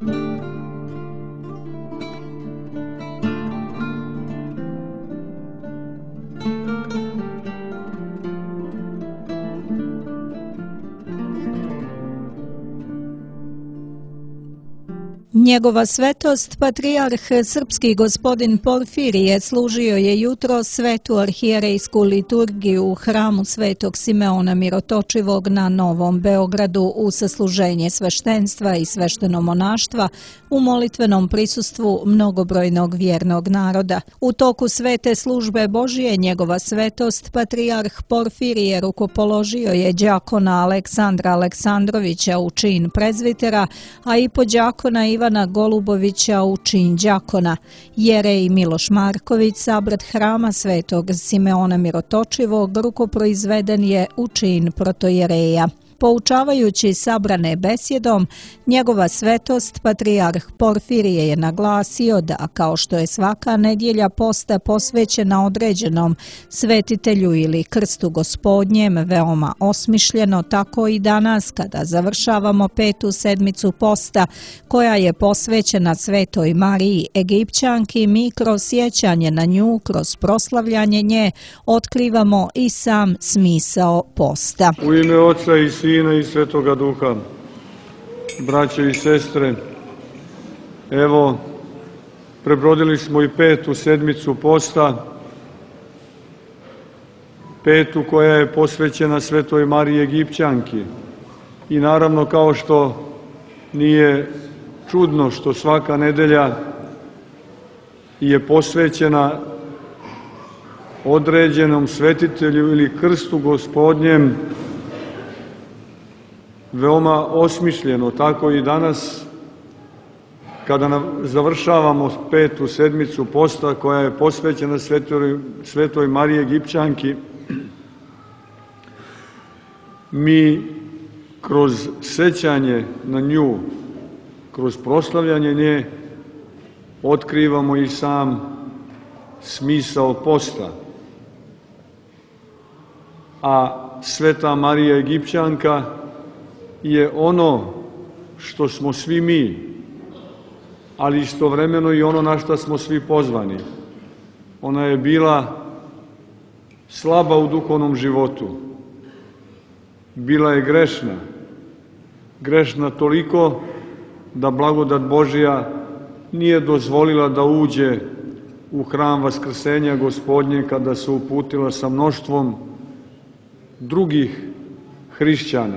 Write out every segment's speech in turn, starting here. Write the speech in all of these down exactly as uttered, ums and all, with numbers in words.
Njegova svetost, patrijarh srpski gospodin Porfirije, služio je jutro svetu arhijerejsku liturgiju u hramu Svetog Simeona Mirotočivog na Novom Beogradu u sasluženje sveštenstva i sveštenomonaštva u molitvenom prisustvu mnogobrojnog vjernog naroda. U toku svete službe Božije njegova svetost, patrijarh Porfirije rukopoložio je đakona Aleksandra Aleksandrovića u čin prezvitera, a i po đakona Ivana Golubovića u čin đakona. Jerej Miloš Marković, sabrat hrama Svetog Simeona Mirotočivog, rukoproizveden je u čin protojereja. Poučavajući sabrane besjedom, njegova svetost, patrijarh Porfirije, je naglasio da, kao što je svaka nedjelja posta posvećena određenom svetitelju ili krstu gospodnjem veoma osmišljeno, tako i danas, kada završavamo petu sedmicu posta, koja je posvećena Svetoj Mariji Egipćanki, mi kroz sjećanje na nju, kroz proslavljanje nje, otkrivamo i sam smisao posta. U ime Oca i Sina i Svetoga Duha, braće i sestre, evo, prebrodili smo i petu sedmicu posta, petu koja je posvećena Svetoj Mariji Egipćanki. I naravno, kao što nije čudno što svaka nedelja je posvećena određenom svetitelju ili krstu gospodnjem, veoma osmišljeno, tako i danas, kada završavamo petu sedmicu posta koja je posvećena Svetoj, Svetoj Mariji Egipćanki, mi kroz sećanje na nju, kroz proslavljanje nje, otkrivamo i sam smisao posta. A Sveta Marija Egipćanka je ono što smo svi mi, ali istovremeno i ono na što smo svi pozvani. Ona je bila slaba u duhovnom životu. Bila je grešna. Grešna toliko da blagodat Božja nije dozvolila da uđe u hram Vaskrsenja Gospodnje kada se uputila sa mnoštvom drugih hrišćana.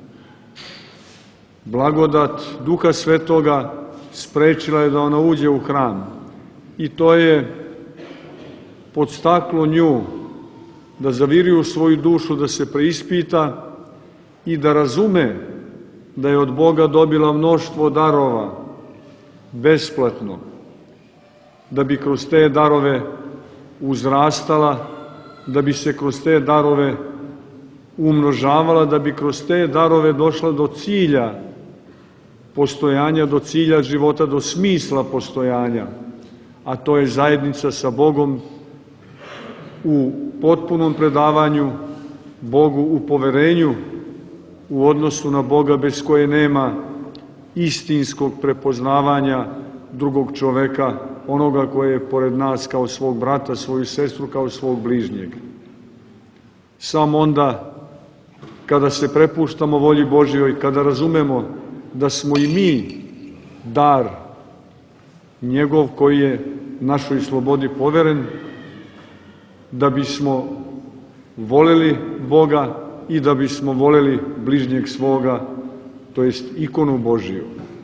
Blagodat Duha Svetoga sprečila je da ona uđe u hram. I to je podstaklo nju da zaviri u svoju dušu, da se preispita i da razume da je od Boga dobila mnoštvo darova besplatno, da bi kroz te darove uzrastala, da bi se kroz te darove umnožavala, da bi kroz te darove došla do cilja postojanja, do cilja života, do smisla postojanja, a to je zajednica sa Bogom u potpunom predavanju Bogu, u poverenju, u odnosu na Boga bez koje nema istinskog prepoznavanja drugog čoveka, onoga koje je pored nas kao svog brata, svoju sestru, kao svog bližnjeg. Samo onda, kada se prepuštamo volji Božjoj, kada razumemo da smo i mi dar njegov koji je našoj slobodi poveren, da bismo voleli Boga i da bismo voleli bližnjeg svoga, to jest ikonu Božiju.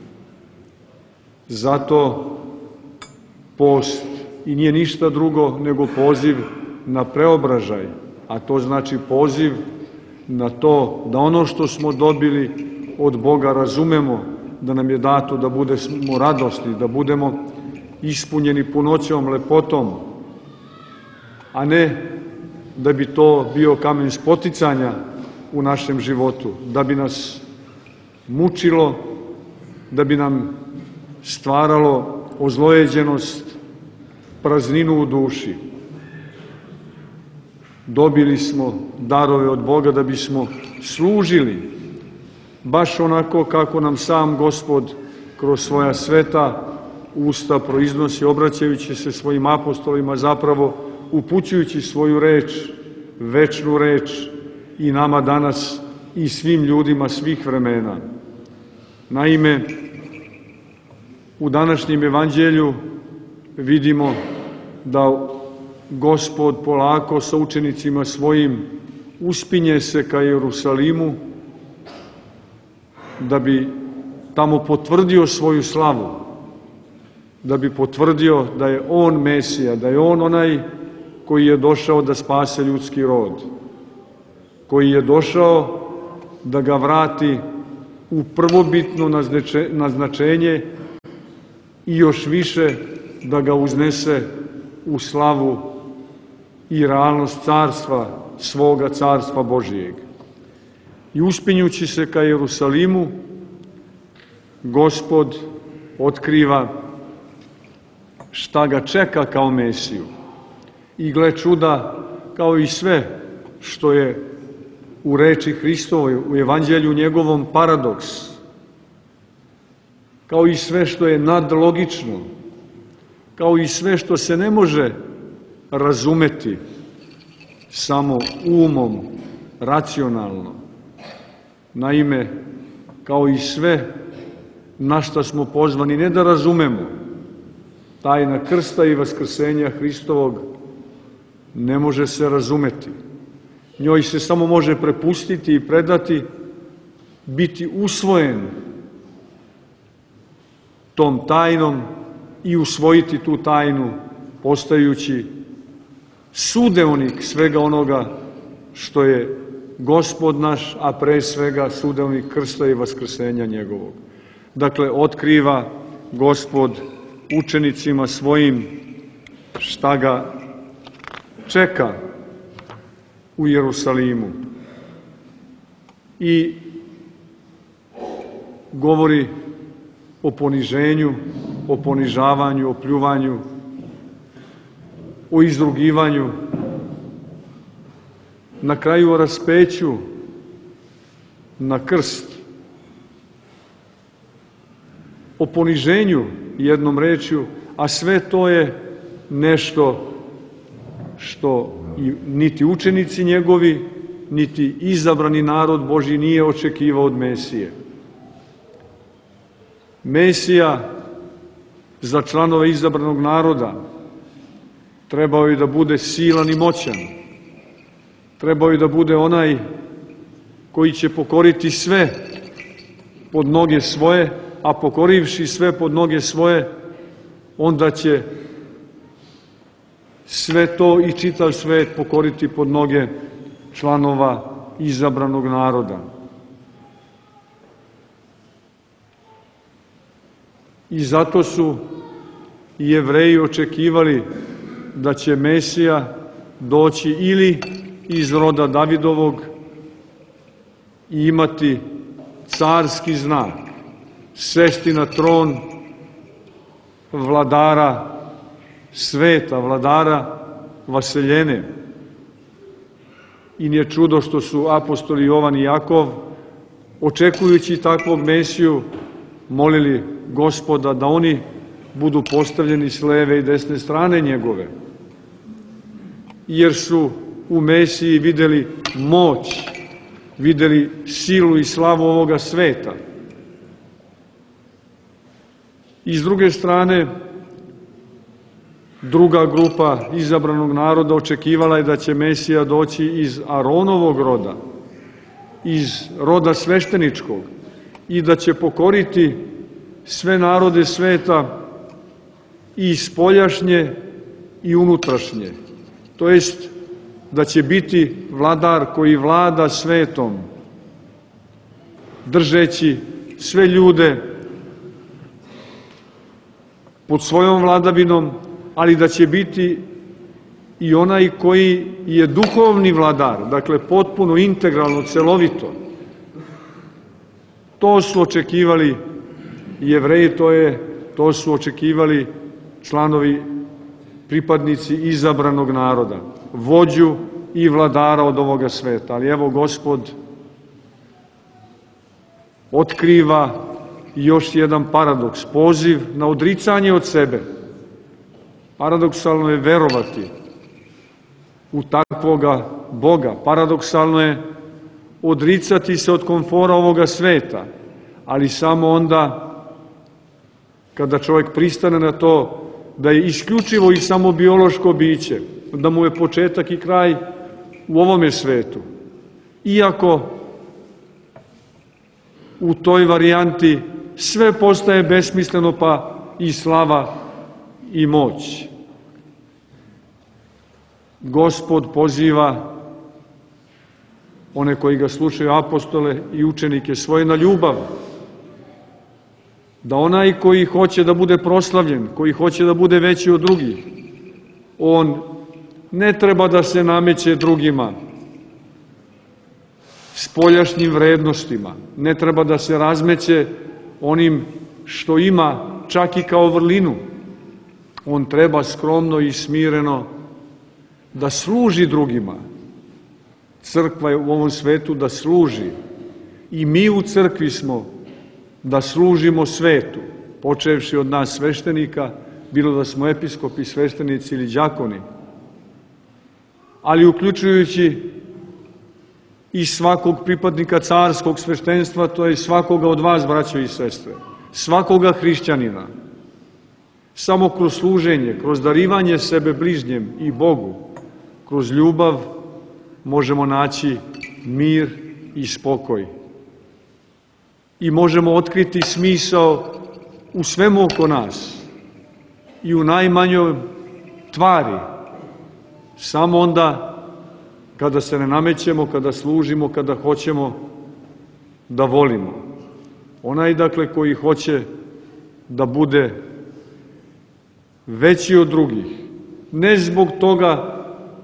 Zato post i nije ništa drugo nego poziv na preobražaj, a to znači poziv na to da ono što smo dobili od Boga razumemo, da nam je dato da budemo radosni, da budemo ispunjeni punoćom, lepotom, a ne da bi to bio kamen spoticanja u našem životu, da bi nas mučilo, da bi nam stvaralo ozlojeđenost, prazninu u duši. Dobili smo darove od Boga da bismo služili baš onako kako nam sam Gospod kroz svoja sveta usta proiznosi, obraćajući se svojim apostolima, zapravo upućujući svoju reč, večnu reč i nama danas i svim ljudima svih vremena. Naime, u današnjem evanđelju vidimo da Gospod polako sa učenicima svojim uspinje se ka Jerusalimu da bi tamo potvrdio svoju slavu, da bi potvrdio da je On Mesija, da je On onaj koji je došao da spase ljudski rod, koji je došao da ga vrati u prvobitno naznačenje i još više da ga uznese u slavu i realnost carstva, svoga carstva Božijeg. I uspinjući se ka Jerusalimu, Gospod otkriva šta ga čeka kao Mesiju. I gle čuda, kao i sve što je u reči Hristovoj, u evanđelju njegovom paradoks, kao i sve što je nadlogično, kao i sve što se ne može razumeti samo umom, racionalno. Naime, kao i sve na šta smo pozvani ne da razumemo, tajna krsta i vaskrsenja Hristovog ne može se razumeti. Njoj se samo može prepustiti i predati, biti usvojen tom tajnom i usvojiti tu tajnu, postajući sudeonik svega onoga što je Gospod naš, a pre svega sudeonik krsta i vaskrsenja njegovog. Dakle, otkriva Gospod učenicima svojim šta ga čeka u Jerusalimu i govori o poniženju, o ponižavanju, o pljuvanju, o izrugivanju, na kraju o raspeću na krst, o poniženju jednom rečju, a sve to je nešto što niti učenici njegovi, niti izabrani narod Božji nije očekivao od Mesije. Mesija za članove izabranog naroda trebao je da bude silan i moćan, trebao je da bude onaj koji će pokoriti sve pod noge svoje, a pokorivši sve pod noge svoje, onda će sve to i čitav svet pokoriti pod noge članova izabranog naroda. I zato su i Jevreji očekivali da će Mesija doći ili iz roda Davidovog i imati carski znak, sesti na tron vladara sveta, vladara vaseljene. I nije čudo što su apostoli Jovan i Jakov, očekujući takvog Mesiju, molili Gospoda da oni budu postavljeni s leve i desne strane njegove, jer su u Mesiji videli moć, videli silu i slavu ovoga sveta. I s druge strane, druga grupa izabranog naroda očekivala je da će Mesija doći iz Aronovog roda, iz roda svešteničkog, i da će pokoriti sve narode sveta i spoljašnje i unutrašnje. To jest da će biti vladar koji vlada svetom, držeći sve ljude pod svojom vladavinom, ali da će biti i onaj koji je duhovni vladar, dakle potpuno, integralno, celovito. To su očekivali Jevreji, to, je, to su očekivali članovi, pripadnici izabranog naroda, vođu i vladara od ovoga sveta. Ali evo Gospod otkriva i još jedan paradoks, poziv na odricanje od sebe. Paradoksalno je verovati u takvoga Boga. Paradoksalno je odricati se od komfora ovoga sveta, ali samo onda kada čovjek pristane na to da je isključivo i samo biološko biće, da mu je početak i kraj u ovome svetu. Iako u toj varijanti sve postaje besmisleno, pa i slava i moć. Gospod poziva one koji ga slušaju, apostole i učenike svoje, na ljubav. Da onaj koji hoće da bude proslavljen, koji hoće da bude veći od drugih, on ne treba da se nameće drugima spoljašnjim vrednostima, ne treba da se razmeće onim što ima, čak i kao vrlinu. On treba skromno i smireno da služi drugima. Crkva je u ovom svetu da služi. I mi u crkvi smo da služimo svetu, počevši od nas sveštenika, bilo da smo episkopi, sveštenici ili đakoni, ali uključujući i svakog pripadnika carskog sveštenstva, to je svakoga od vas, braćo i sestre, svakoga hrišćanina. Samo kroz služenje, kroz darivanje sebe bližnjem i Bogu, kroz ljubav možemo naći mir i spokoj. I možemo otkriti smisao u svemu oko nas i u najmanjoj tvari. Samo onda kada se ne namećemo, kada služimo, kada hoćemo da volimo. Onaj, dakle, koji hoće da bude veći od drugih, ne zbog toga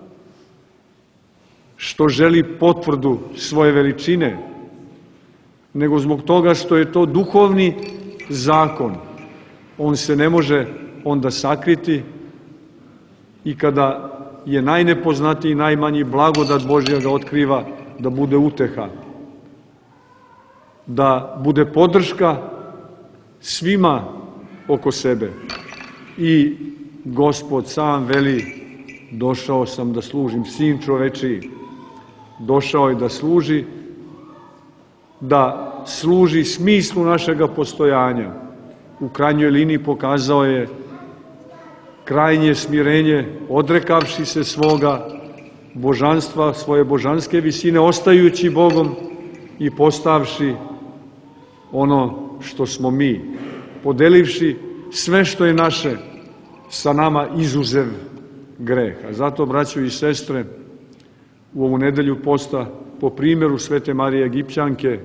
što želi potvrdu svoje veličine, nego zbog toga što je to duhovni zakon. On se ne može onda sakriti i kada je najnepoznatiji, najmanji, blagodat Božja ga otkriva, da bude uteha, da bude podrška svima oko sebe. I Gospod sam veli, došao sam da služim, Sin čovečiji, došao je da služi, da služi smislu našega postojanja. U krajnjoj liniji pokazao je krajnje smirenje, odrekavši se svoga božanstva, svoje božanske visine, ostajući Bogom i postavši ono što smo mi, podelivši sve što je naše sa nama izuzev greha. Zato, braćo i sestre, u ovu nedelju posta, po primjeru Svete Marije Egipćanke,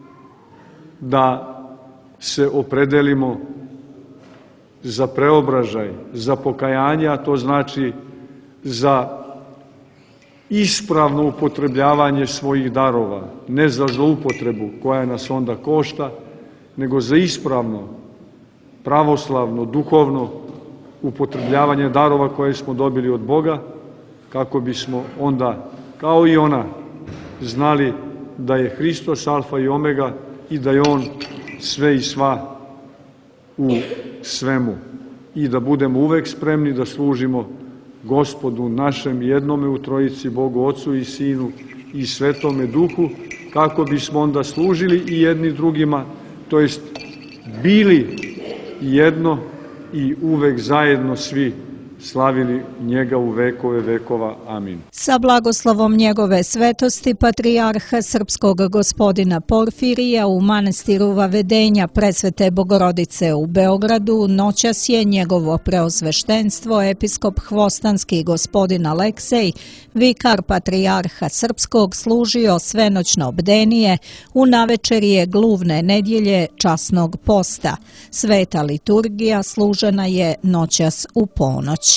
da se opredelimo za preobražaj, za pokajanje, a to znači za ispravno upotrebljavanje svojih darova, ne za zloupotrebu koja nas onda košta, nego za ispravno, pravoslavno, duhovno upotrebljavanje darova koje smo dobili od Boga, kako bismo onda, kao i ona, znali da je Hristos alfa i omega i da je On sve i sva u svemu. I da budemo uvek spremni da služimo Gospodu našem jednome u Trojici, Bogu Otcu i Sinu i Svetome Duhu, kako bismo onda služili i jedni drugima, to jest bili jedno i uvek zajedno svi slavili njega u vekove vekova. Amin. Sa blagoslovom njegove svetosti patrijarha srpskog gospodina Porfirija u manastiru Vavedenja Presvete Bogorodice u Beogradu noćas je njegovo preosveštenstvo episkop Hvostanski gospodin Aleksej, vikar patrijarha srpskog, služio svenoćno bdenije u navečerje gluvne nedjelje časnog posta. Sveta liturgija služena je noćas u ponoć.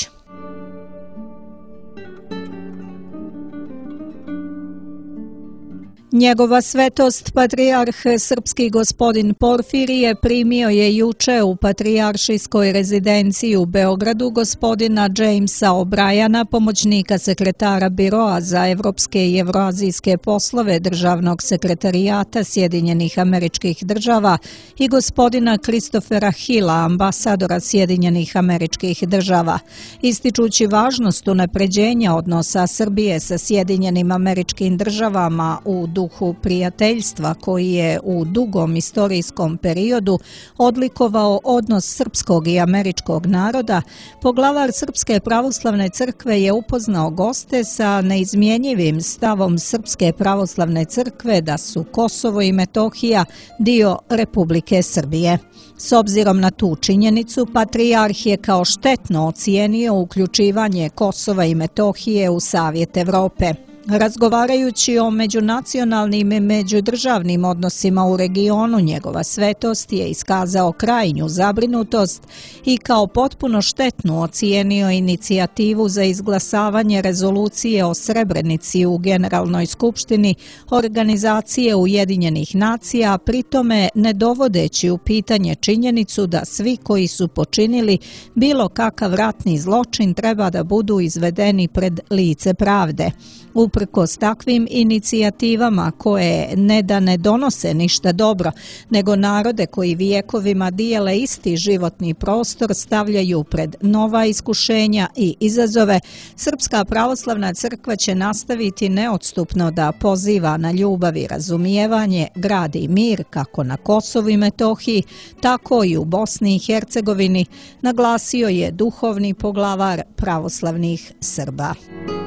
Njegova svetost patrijarh srpski gospodin Porfirije primio je juče u patrijaršijskoj rezidenciji u Beogradu gospodina Jamesa O'Briana, pomoćnika sekretara Biroa za evropske i evroazijske poslove Državnog sekretarijata Sjedinjenih Američkih Država i gospodina Christophera Hilla, ambasadora Sjedinjenih Američkih Država. Ističući važnost unapređenja odnosa Srbije sa Sjedinjenim Američkim Državama u duhu prijateljstva koji je u dugom istorijskom periodu odlikovao odnos srpskog i američkog naroda, poglavar Srpske pravoslavne crkve je upoznao goste sa neizmjenjivim stavom Srpske pravoslavne crkve da su Kosovo i Metohija dio Republike Srbije. S obzirom na tu činjenicu, patrijarh je kao štetno ocijenio uključivanje Kosova i Metohije u Savjet Evrope. Razgovarajući o međunacionalnim i međudržavnim odnosima u regionu, njegova svetost je iskazao krajnju zabrinutost i kao potpuno štetnu ocijenio inicijativu za izglasavanje rezolucije o Srebrenici u Generalnoj skupštini Organizacije Ujedinjenih nacija, pritome ne dovodeći u pitanje činjenicu da svi koji su počinili bilo kakav ratni zločin treba da budu izvedeni pred lice pravde. Uprkos takvim inicijativama koje ne da ne donose ništa dobro, nego narode koji vijekovima dijele isti životni prostor stavljaju pred nova iskušenja i izazove, Srpska pravoslavna crkva će nastaviti neodstupno da poziva na ljubav i razumijevanje, gradi mir kako na Kosovu i Metohiji, tako i u Bosni i Hercegovini, naglasio je duhovni poglavar pravoslavnih Srba.